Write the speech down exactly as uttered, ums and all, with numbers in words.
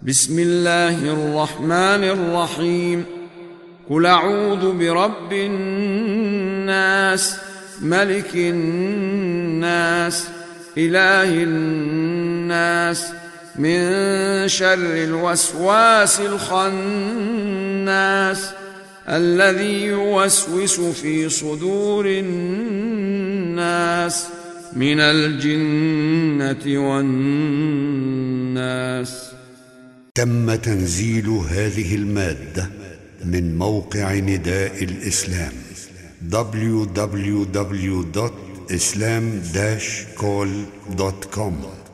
بسم الله الرحمن الرحيم. قل أعوذ برب الناس ملك الناس إله الناس من شر الوسواس الخناس الذي يوسوس في صدور الناس من الجنة والناس. تم تنزيل هذه المادة من موقع نداء الإسلام دبليو دبليو دبليو دوت إسلام داش كول دوت كوم.